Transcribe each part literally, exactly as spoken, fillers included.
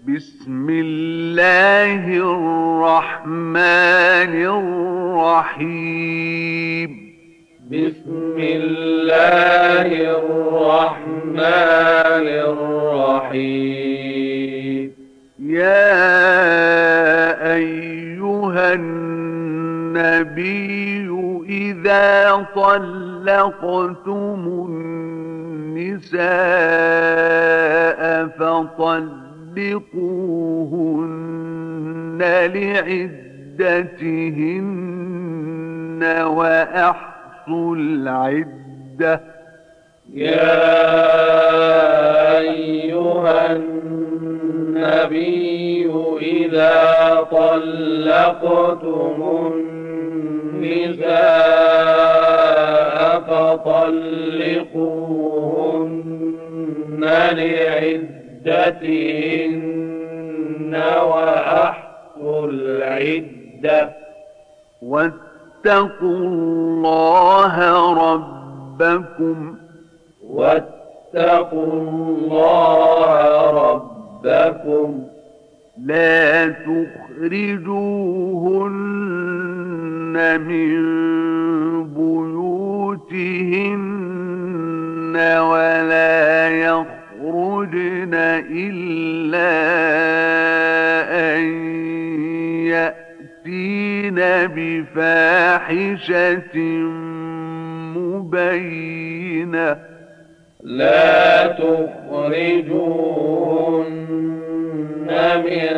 بسم الله الرحمن الرحيم بسم الله الرحمن الرحيم يا أيها النبي إذا طلقتم النساء فطلقوهن لعدتهن وأحصوا العدة. يا أيها النبي إذا طلقتم النساء فطلقوهن لعدتهن وأحصوا العدة. واتقوا الله ربكم واتقوا الله ربكم لا تخرجوهن من بيوتهن ولا يخرجن إلا أن يأتين بفاحشة مبينة. لا تخرجوهن من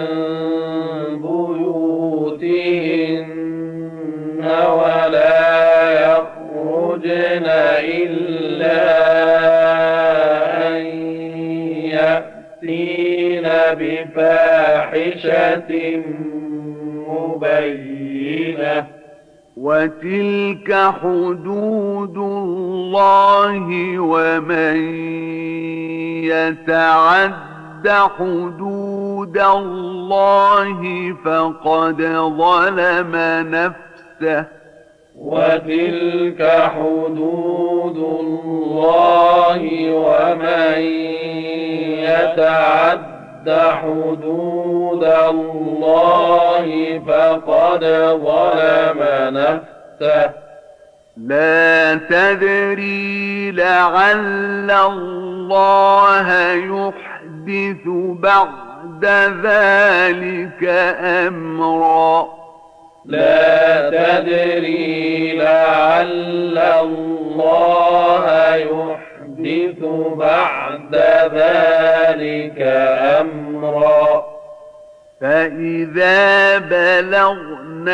بيوتهن ولا يخرجن إلا أن يأتين بفاحشة مبينة. وتلك حدود الله ومن يتعد حدود الله فقد ظلم نفسه. وتلك حدود الله ومن يتعد حدود الله فقد ظلم نفسه. لا تدري لعل الله يحدث بعد ذلك أمرا. لا تدري لعل الله يحدث بعد ذلك أمرا. فإذا بلغن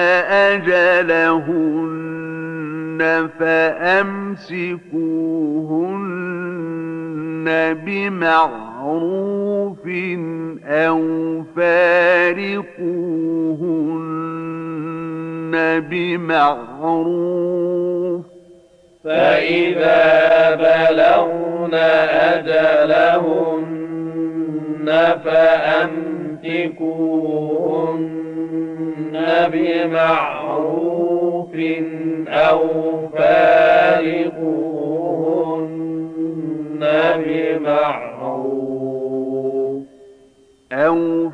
أجلهن فأمسكوهن بمعروف أو فارقوهن بمعروف. فإذا بلغن أجلهن فأمسكوهن بمعروف أو فارقوهن بمعروف أو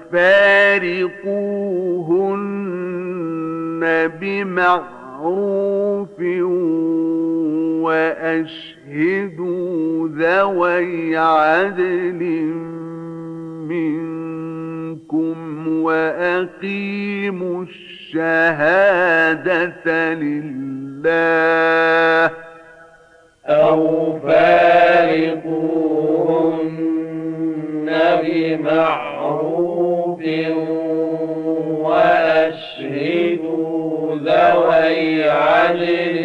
فارقوهن بمعروف وأشهدوا ذوي عدل منكم وأقيموا الشهادة لله. أو فارقوهن بمعروف وأشهدوا ذوي عدل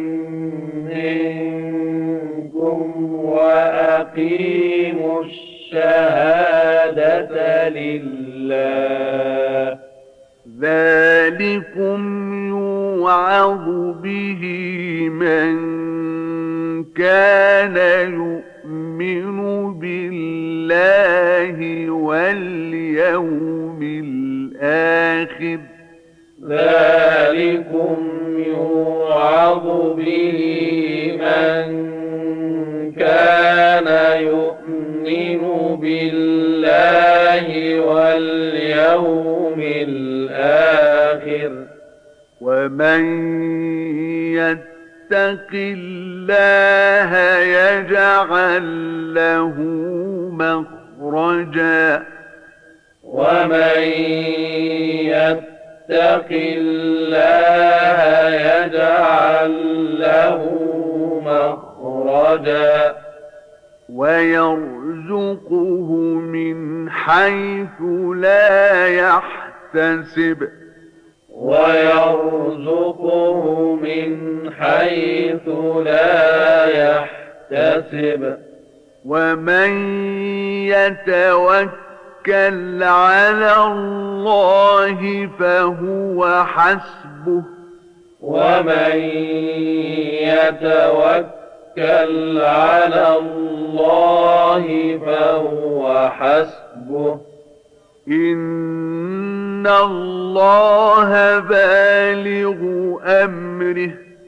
منكم وأقيموا الشهادة لله. ذلكم يوعظ به من كان يؤمن بالله واليوم الآخر. ذلكم يوعظ به من كان يؤمن بالله بالله واليوم الآخر ومن يتق الله يجعل له مخرجا ومن يتق الله يجعل له مخرجا ويرزقه من حيث لا يحتسب ويرزقه من حيث لا يحتسب ومن يتوكل على الله فهو حسبه ومن يتوكل على الله فهو حسبه إن الله بالغ أمره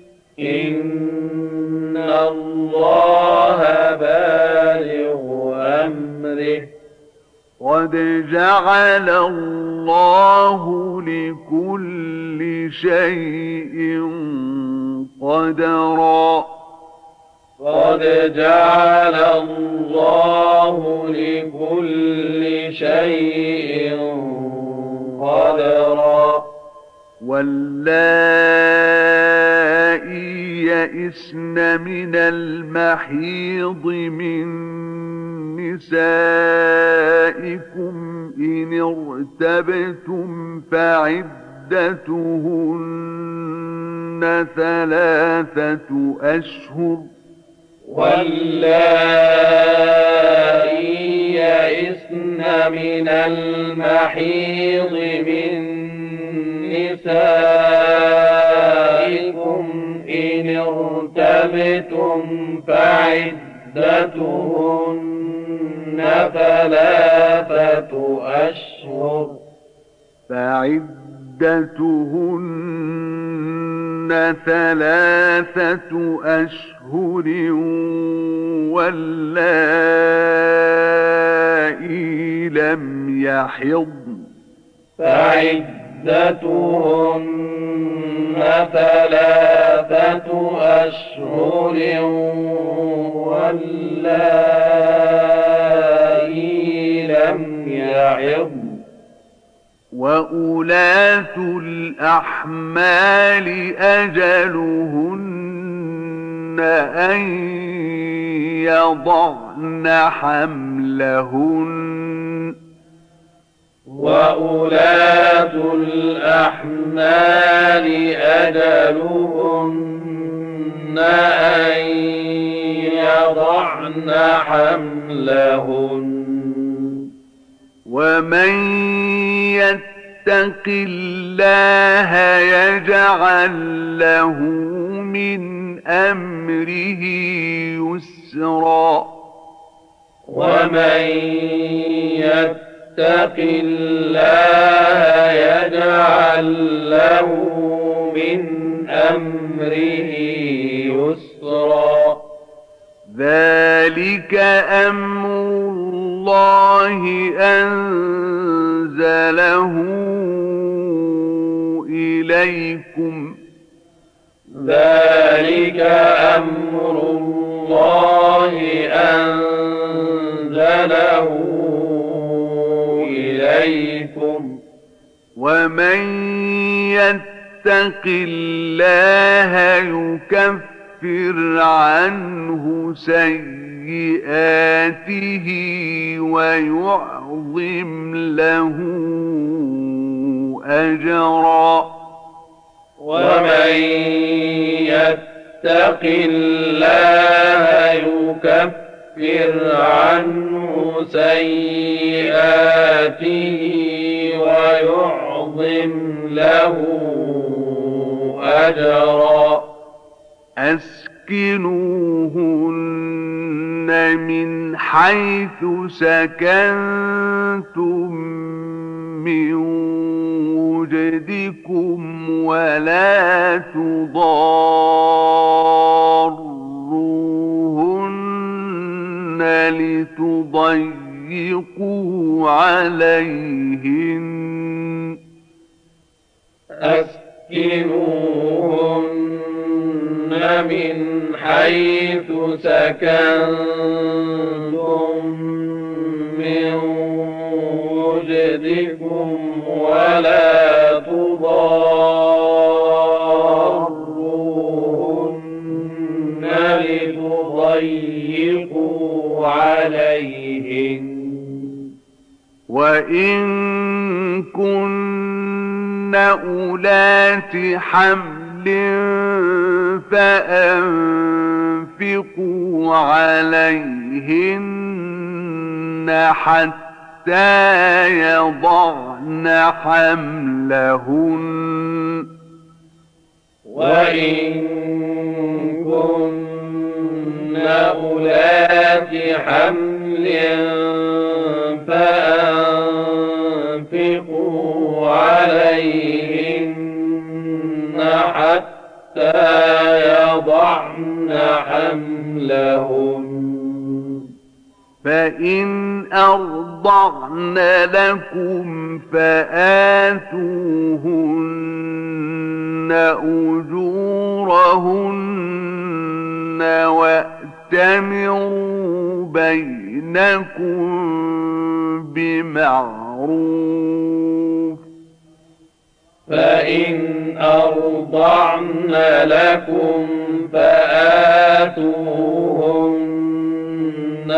إن الله بالغ أمره قد جعل الله لكل شيء قدرا قد جعل الله لكل شيء قدرا واللائي يئسن من المحيض من نسائكم إن ارتبتم فعدتهن ثلاثة أشهر واللائي يئسن من المحيض من نسائكم إن ارتبتم فعدتهن ثلاثة أشهر فعدتهن ثلاثة أشهر واللائي لم يحضن فعدتهن ثلاثة أشهر واللائي لم يحضن وأولاة الأحمال أجلهن أن يضعن حملهن وأولاة الأحمال أجلهن أن يضعن حملهن ومن يتق الله يجعل له من أمره يسرا ومن يتق الله يجعل له من أمره يسرا ذلك أمر الله أنزله إليكم ذلك أمر الله أنزله إليكم ومن يتق الله يكفر عنه سيئاته ويعظم له أجرا ومن يتق الله يكفر عنه سيئاته ويعظم له أجرا أسكنوهن من حيث سكنتم من وجدكم ولا تضاروهن لتضيقوا عليهن أسكنوهن من حيث سكنتم من وجدكم ولا تضاروهن لتضيقوا عليهن وإن كن أولات حمل فأنفقوا عليهن حتى يضعن حملهن وإن كن أولات حمل فأنفقوا عليهن حتى يضعن حملهن فإن أرضعن لكم فآتوهن أجورهن وأتمروا بينكم بمعروف فإن أرضعن لكم فآتوهن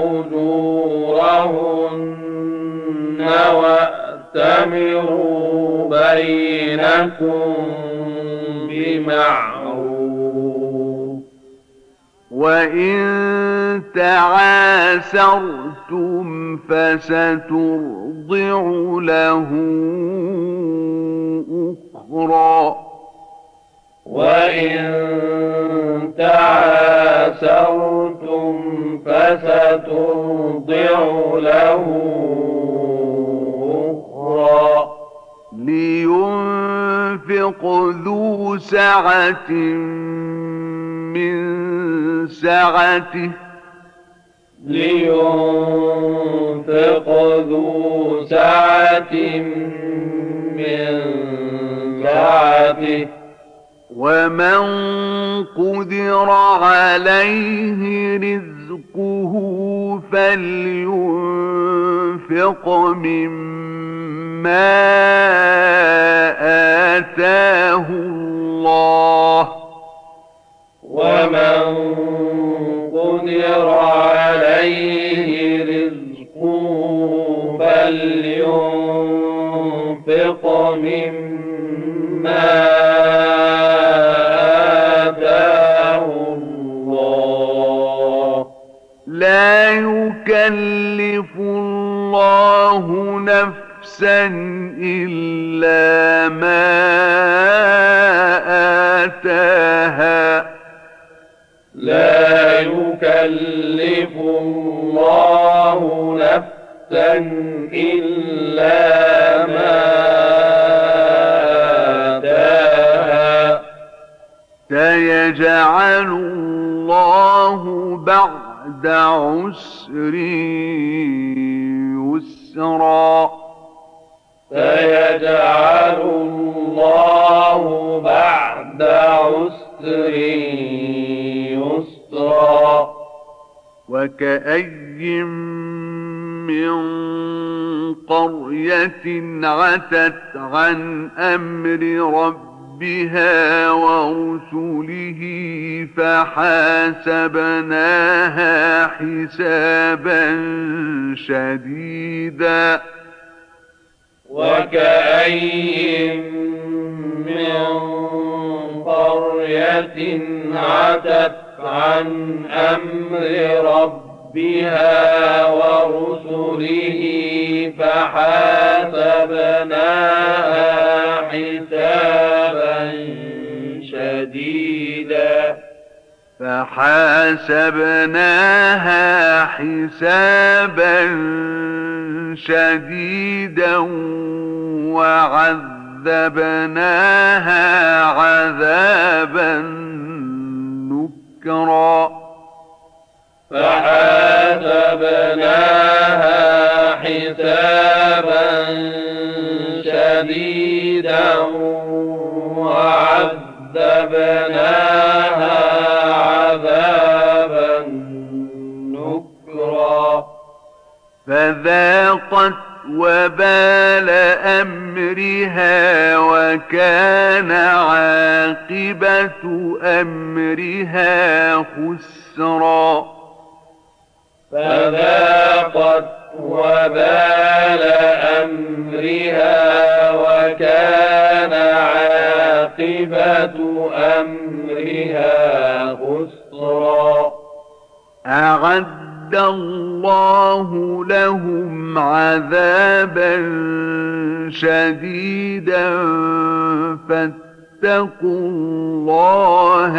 أجورهن وأتمروا بينكم بمعروف وإن تعاسرتم فسترضع له أخرى وإن تعاسرتم فسترضع له أخرى لينفق ذو سعة من سعته لينفق ذو سعة من سعته ومن قدر عليه رزقه فلينفق مما آتاه الله ومن قدر عليه رزقه فلينفق مما آتاه الله لا يكلف الله نفسا إلا ما آتاها لا يكلف الله نفسا إلا ما آتاها سيجعل الله بعد عسر يسرا سيجعل الله بعد عسر يسرا وكأي من قرية عتت عن أمر ربها ورسله فحاسبناها حسابا شديدا وكأي من قرية عتت عن أمر ربها ورسله فحاسبناها حسابا شديدا فحاسبناها حسابا شديدا وعذبناها عذابا نكرا فحاسبناها حسابا حسابا شديدا وعذبناها عذابا نكرا فذاقت وبال أمرها وكان عاقبة أمرها خسرا فذاقت وبال أمرها وكان عاقبة أمرها خسرا أعد الله لهم عذابا شديدا فاتقوا الله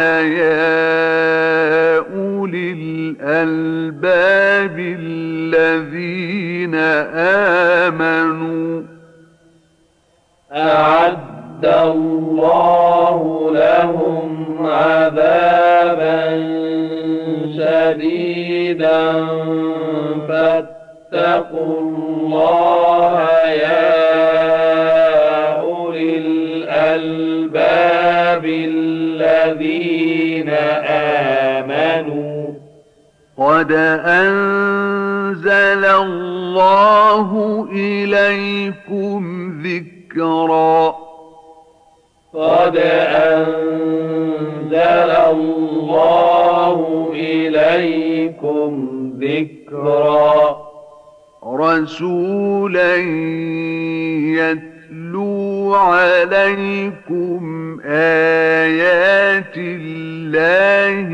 يا أولي الألباب الذين آمنوا أعد الله لهم عذابا شديدا فاتقوا الله يا أولي الألباب الذين آمنوا قد أنزل الله إليكم ذكرا قد أنزل الله إليكم ذكرا رسولا يتلو عليكم آيات الله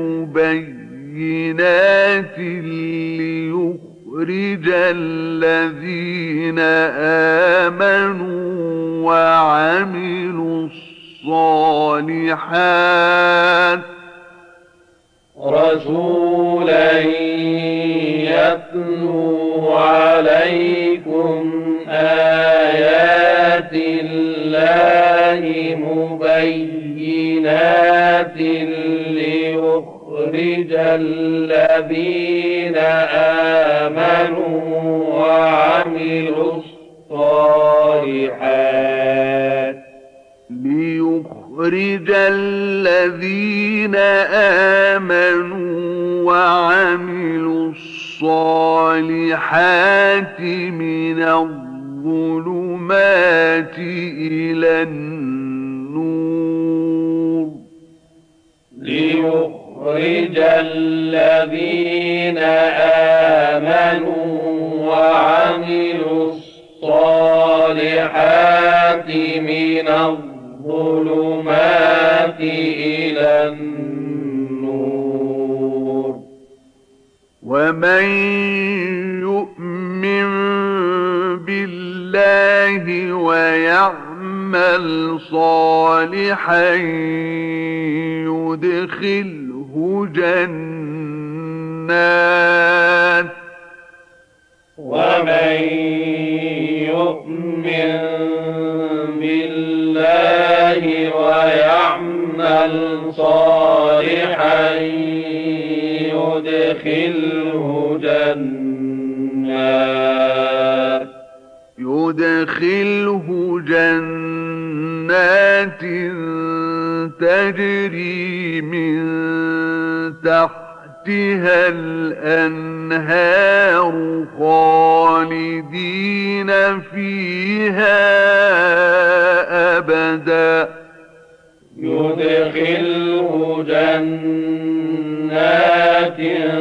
مبينات ليخرج الذين آمنوا وعملوا الصالحات رسولا يتلو عليكم آيات الله مبينات ليخرج الذين آمنوا وعملوا الصالحات ليخرج الذين آمنوا وعملوا الصالحات من الظلمات إلى النور ليخرج الذين آمنوا وعملوا الصالحات من الظلمات إلى النور ومن يؤمن بالله ويعمل صالحا يدخله جنات ومن يؤمن بالله ويعمل صالحا يدخله جنات يدخله جنات تجري من تحتها الأنهار خالدين فيها أبدا يدخله جنات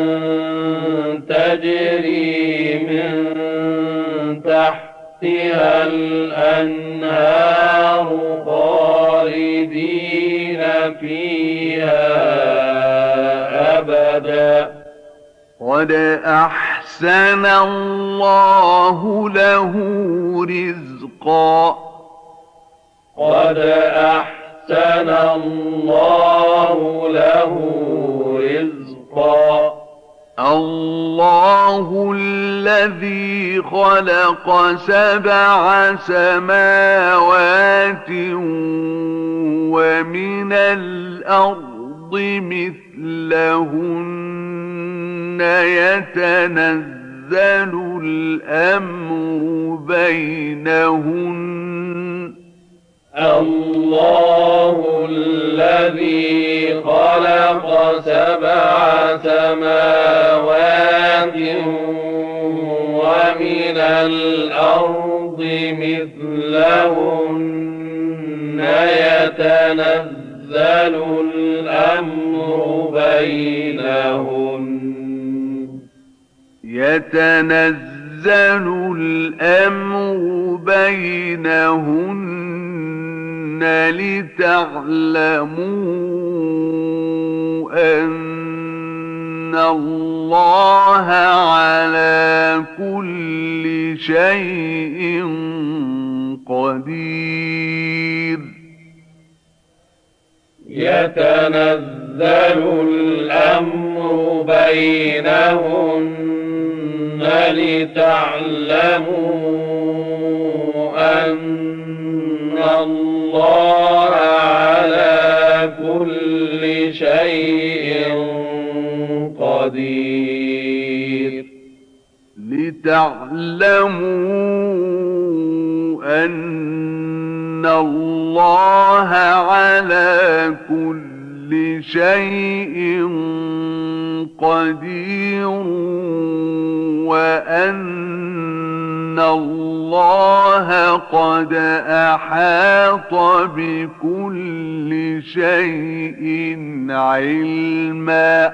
تجري من تحتها الأنهار خالدين فيها أبدا قد أحسن الله له رزقا قد أحسن الله له رزقا الله الذي خلق سبع سماوات ومن الأرض مثلهن يتنزل الأمر بينهن الله الذي خلق سبع سماوات ومن الأرض مثلهن يتنزل الأمر بينهن يتنزل الأمر بينهن لتعلموا أن الله على كل شيء قدير يتنزل الأمر بينهن لتعلموا أن الله على كل شيء قدير لتعلموا أن الله على كل شيء قدير وأن الله قد أحاط بكل شيء علما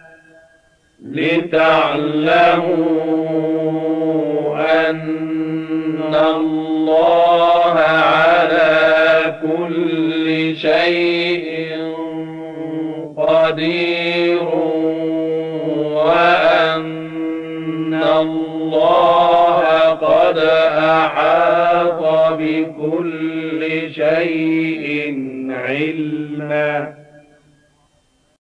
لتعلموا أن الله على كل شيء قدير وأن الله قد أحاط بكل شيء علما